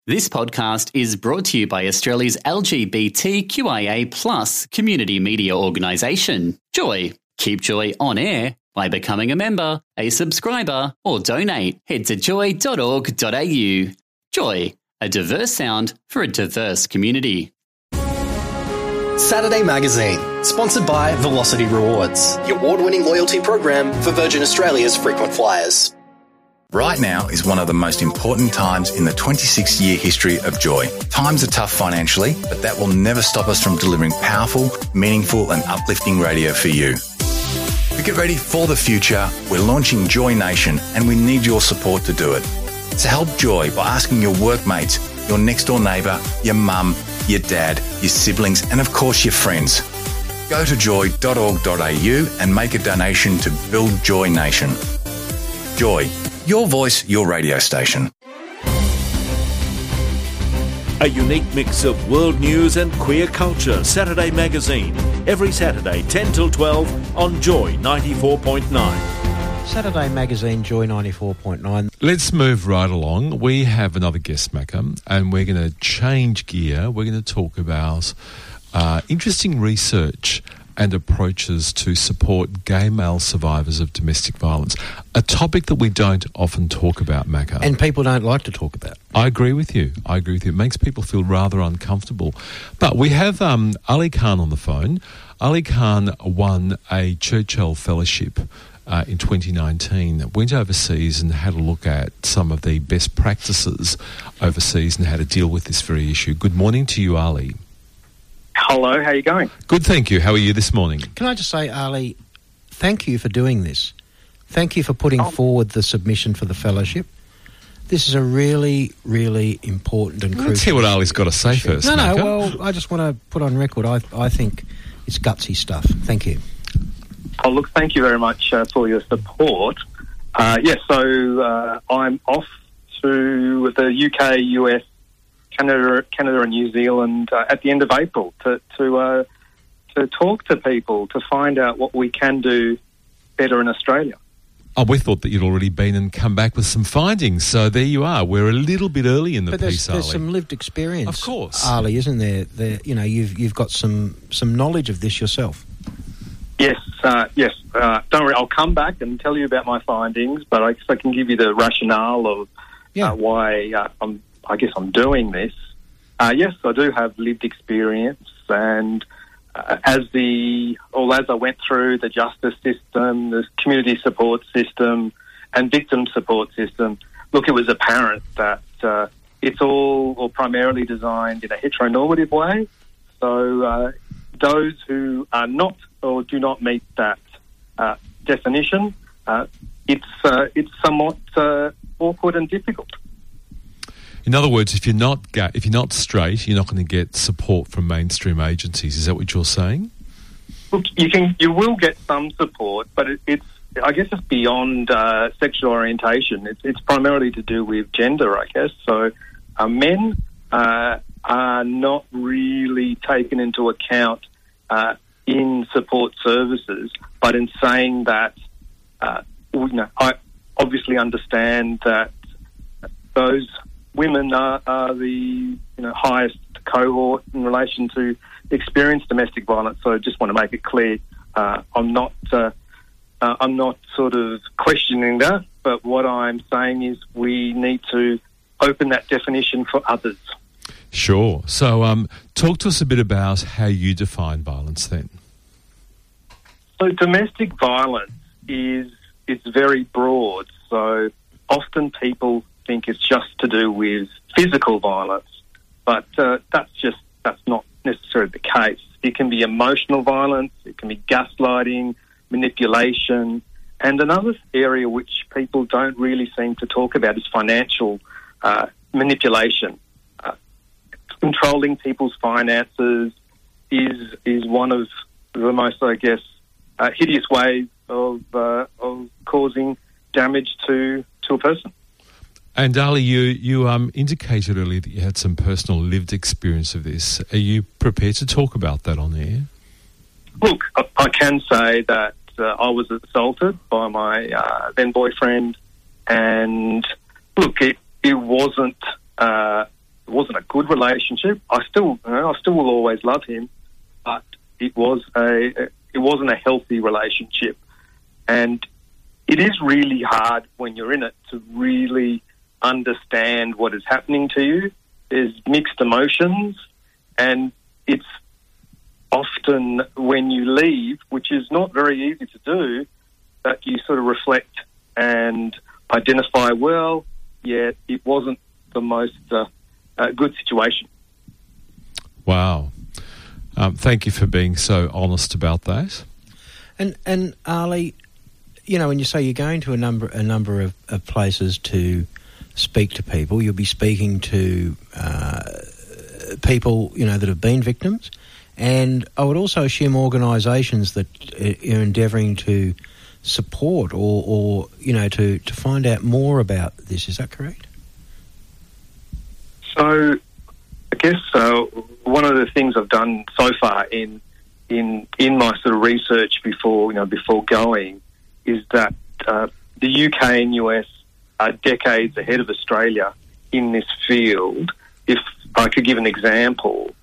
This podcast is brought to you by Australia's LGBTQIA+ community media organisation, Joy. Keep Joy on air by becoming a member, a subscriber, or donate. Head to joy.org.au. Joy, a diverse sound for a diverse community. Saturday Magazine, sponsored by Velocity Rewards, the award-winning loyalty program for Virgin Australia's frequent flyers. Right now is one of the most important times in the 26-year history of Joy. Times are tough financially, but that will never stop us from delivering powerful, meaningful and uplifting radio for you. To get ready for the future, we're launching Joy Nation and we need your support to do it. So help Joy by asking your workmates, your next-door neighbour, your mum, your dad, your siblings and of course your friends. Go to joy.org.au and make a donation to build Joy Nation. Joy. Your voice, your radio station. A unique mix of world news and queer culture. Saturday Magazine. Every Saturday, 10 till 12 on Joy 94.9. Saturday Magazine, Joy 94.9. Let's move right along. We have another guest, Macca, and we're going to change gear. We're going to talk about interesting research and approaches to support gay male survivors of domestic violence, a topic that we don't often talk about, Macca. And people don't like to talk about. I agree with you. It makes people feel rather uncomfortable. But we have Ali Khan on the phone. Ali Khan won a Churchill Fellowship in 2019, went overseas and had a look at some of the best practices overseas and how to deal with this very issue. Good morning to you, Ali. Hello, how are you going? Good, thank you. How are you this morning? Can I just say, Ali, thank you for doing this. Thank you for putting forward the submission for the fellowship. This is a really, really important and crucial... Let's hear what Ali's got to say issue. first, No, Macca. well, I just want to put on record, I think it's gutsy stuff. Thank you. Oh, look, thank you very much for your support. So I'm off to the UK, US, Canada and New Zealand at the end of April to talk to people, to find out what we can do better in Australia. Oh, we thought that you'd already been and come back with some findings. So there you are. We're a little bit early in the piece, Ali. There's some lived experience, of course, Ali, isn't there? You've got some knowledge of this yourself. Yes. Don't worry. I'll come back and tell you about my findings, but I guess I can give you the rationale of why I guess I'm doing this. Yes, I do have lived experience, and as I went through the justice system, the community support system, and victim support system, look, it was apparent that it's all primarily designed in a heteronormative way. So those who are not or do not meet that definition, it's somewhat awkward and difficult. In other words, if you're not straight, you're not going to get support from mainstream agencies. Is that what you're saying? Look, you will get some support, but it's beyond sexual orientation. It's primarily to do with gender, I guess. So men are not really taken into account in support services, but in saying that, I obviously understand that those women are the highest cohort in relation to experience domestic violence. So I just want to make it clear, I'm not sort of questioning that, but what I'm saying is we need to open that definition for others. Sure. So talk to us a bit about how you define violence then. So domestic violence it's very broad. So often people think it's just to do with physical violence, but that's not necessarily the case. It can be emotional violence, it can be gaslighting, manipulation, and another area which people don't really seem to talk about is financial manipulation. Controlling people's finances is one of the most, I guess, hideous ways of causing damage to a person. And Ali, you indicated earlier that you had some personal lived experience of this. Are you prepared to talk about that on air? Look, I can say that I was assaulted by my then boyfriend, and look, it wasn't good relationship. I still will always love him, but it wasn't a healthy relationship, and it is really hard when you're in it to really understand what is happening to you. There's mixed emotions, and it's often when you leave, which is not very easy to do, that you sort of reflect and identify, well, yeah, it wasn't the most good situation. Wow. Thank you for being so honest about that. And Ali, you know, when you say you're going to a number of places to speak to people, you'll be speaking to people, you know, that have been victims, and I would also assume organisations that are endeavouring to support or you know, to find out more about this. Is that correct? So, I guess one of the things I've done so far in my sort of research before going is that the UK and US are decades ahead of Australia in this field. If I could give an example,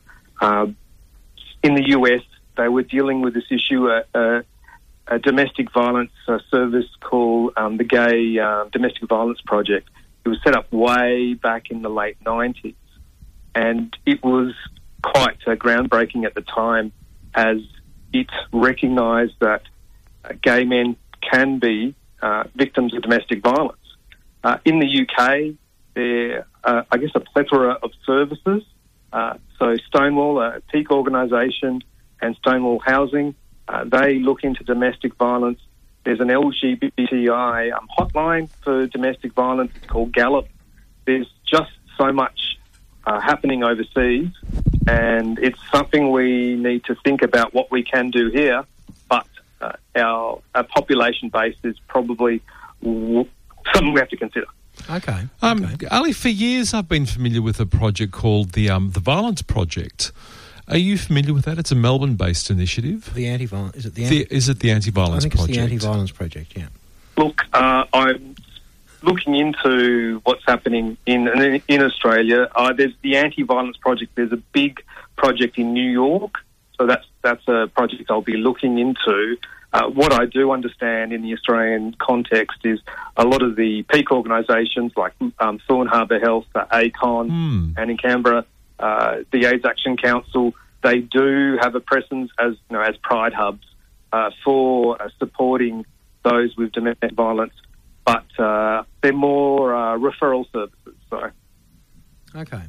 in the US they were dealing with this issue, a domestic violence service called the Gay Domestic Violence Project. It was set up way back in the late 90s, and it was quite groundbreaking at the time, as it recognised that gay men can be victims of domestic violence. In the UK, there are, I guess, a plethora of services. So Stonewall, a peak organisation, and Stonewall Housing, they look into domestic violence. There's an LGBTI hotline for domestic violence. It's called Gallup. There's just so much happening overseas, and it's something we need to think about what we can do here, but our population base is probably something we have to consider. Okay. Ali, for years I've been familiar with a project called the Violence Project. Are you familiar with that? It's a Melbourne-based initiative. The anti-violence, is it the Anti-Violence Project? I think it's the Anti-Violence Project, yeah. Look, I'm looking into what's happening in Australia. There's the Anti-Violence Project. There's a big project in New York, so that's a project I'll be looking into. What I do understand in the Australian context is a lot of the peak organisations like Thorn Harbour Health, ACON, and in Canberra, the AIDS Action Council, they do have a presence as pride hubs for supporting those with domestic violence, but they're more referral services. So, okay.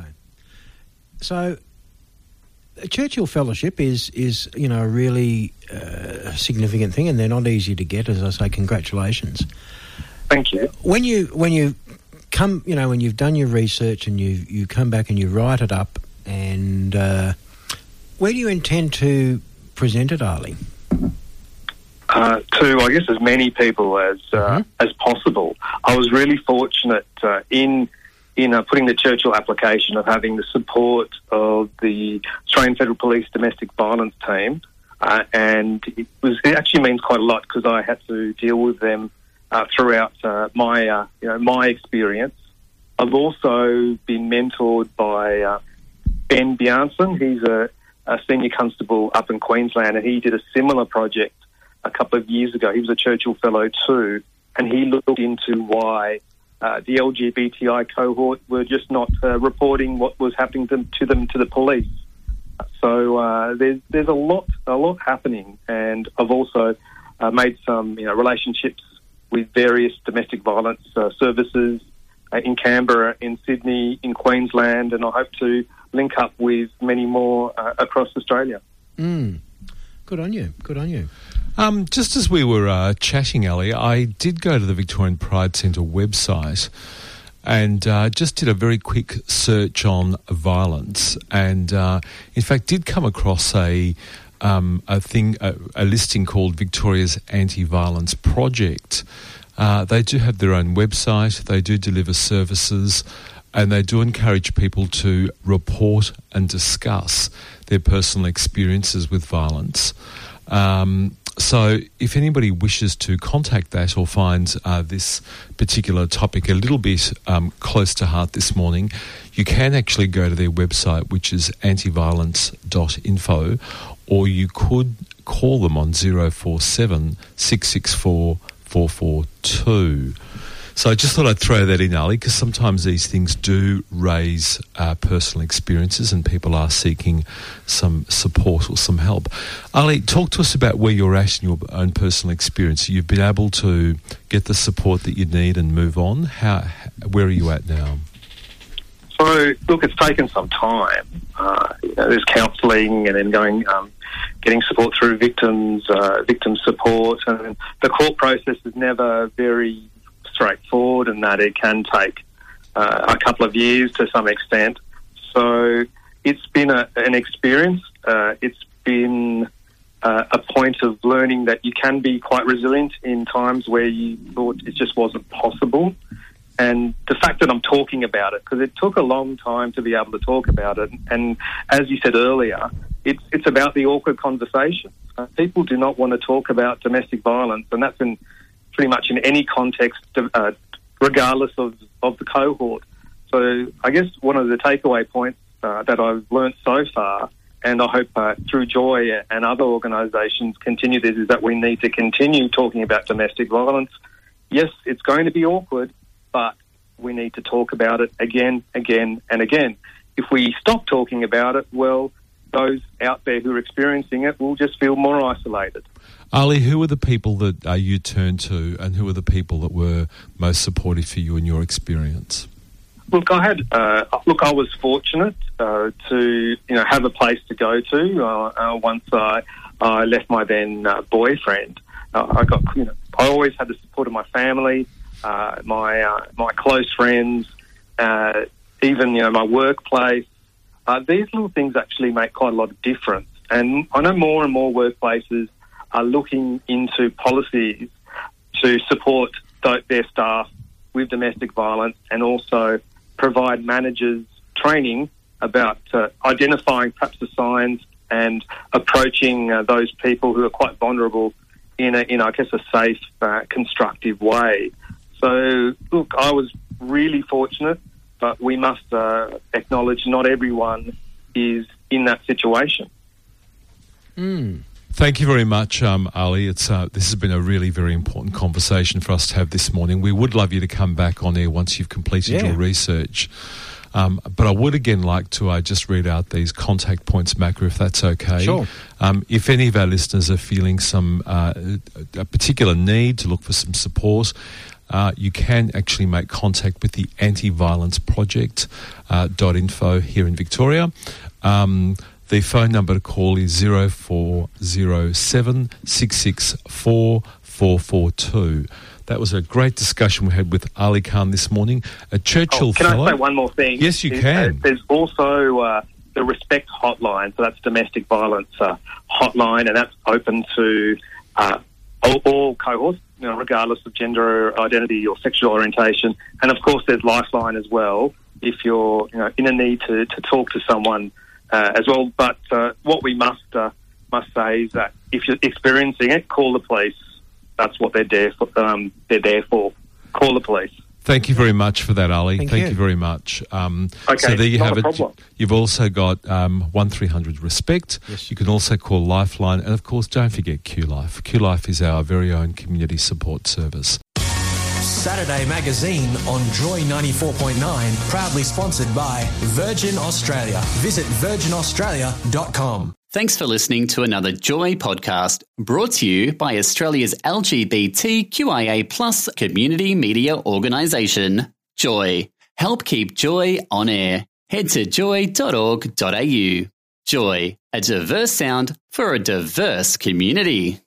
So, a Churchill Fellowship is a really significant thing, and they're not easy to get. As I say, congratulations. Thank you. When you come, when you've done your research and you come back and you write it up, and where do you intend to present it, Ali? To, I guess, as many people as possible. I was really fortunate in putting the Churchill application of having the support of the Australian Federal Police Domestic Violence Team, and it actually means quite a lot because I had to deal with them throughout my experience. I've also been mentored by Ben Bjarnson. He's a senior constable up in Queensland, and he did a similar project a couple of years ago. He was a Churchill Fellow too, and he looked into why the LGBTI cohort were just not reporting what was happening to the police. So there's a lot happening, and I've also made some relationships with various domestic violence services in Canberra, in Sydney, in Queensland, and I hope to link up with many more across Australia. Good on you. Just as we were chatting, Ali, I did go to the Victorian Pride Centre website and just did a very quick search on violence, and in fact did come across a listing called Victoria's Anti-Violence Project. They do have their own website, they do deliver services, and they do encourage people to report and discuss their personal experiences with violence. So if anybody wishes to contact that or finds this particular topic a little bit close to heart this morning, you can actually go to their website, which is antiviolence.info, or you could call them on 047 664 442. So I just thought I'd throw that in, Ali, because sometimes these things do raise personal experiences and people are seeking some support or some help. Ali, talk to us about where you're at in your own personal experience. You've been able to get the support that you need and move on. Where are you at now? So, look, it's taken some time. There's counselling and then getting support through victim support. And the court process is never very straightforward, and that it can take a couple of years to some extent. So it's been an experience. It's been a point of learning that you can be quite resilient in times where you thought it just wasn't possible. And the fact that I'm talking about it, because it took a long time to be able to talk about it. And as you said earlier, it's about the awkward conversation. People do not want to talk about domestic violence, and that's pretty much in any context, regardless of the cohort. So I guess one of the takeaway points that I've learnt so far, and I hope through Joy and other organisations continue this, is that we need to continue talking about domestic violence. Yes, it's going to be awkward, but we need to talk about it again, again and again. If we stop talking about it, well, those out there who are experiencing it will just feel more isolated. Ali, who are the people that you turned to, and who are the people that were most supportive for you in your experience? Look, I was fortunate to have a place to go to. Once I left my then boyfriend, I always had the support of my family, my close friends, even my workplace. These little things actually make quite a lot of difference, and I know more and more workplaces are looking into policies to support their staff with domestic violence, and also provide managers training about identifying perhaps the signs and approaching those people who are quite vulnerable in a safe, constructive way. So, look, I was really fortunate, but we must acknowledge not everyone is in that situation. Thank you very much, Ali. This has been a really very important conversation for us to have this morning. We would love you to come back on air once you've completed your research. But I would again like to just read out these contact points, Macca, if that's okay. Sure. If any of our listeners are feeling a particular need to look for some support, you can actually make contact with the Anti-Violence Project .info here in Victoria. The phone number to call is 0407 664 442. That was a great discussion we had with Ali Khan this morning, a Churchill fellow. Can I say one more thing? Yes, you can. There's also the Respect Hotline, so that's domestic violence hotline, and that's open to all cohorts, regardless of gender identity or sexual orientation. And of course, there's Lifeline as well, if you're in a need to talk to someone as well. But what we must say is that if you're experiencing it, call the police. That's what they're there for. Call the police. Thank you very much for that, Ali. Thank you very much. Okay, so there you have it. Problem. You've also got 1300 Respect. Yes. You can also call Lifeline, and of course, don't forget QLife. QLife is our very own community support service. Saturday Magazine on Joy 94.9, proudly sponsored by Virgin Australia. Visit virginaustralia.com. Thanks for listening to another Joy podcast, brought to you by Australia's LGBTQIA+ community media organisation, Joy. Help keep Joy on air. Head to joy.org.au. Joy, a diverse sound for a diverse community.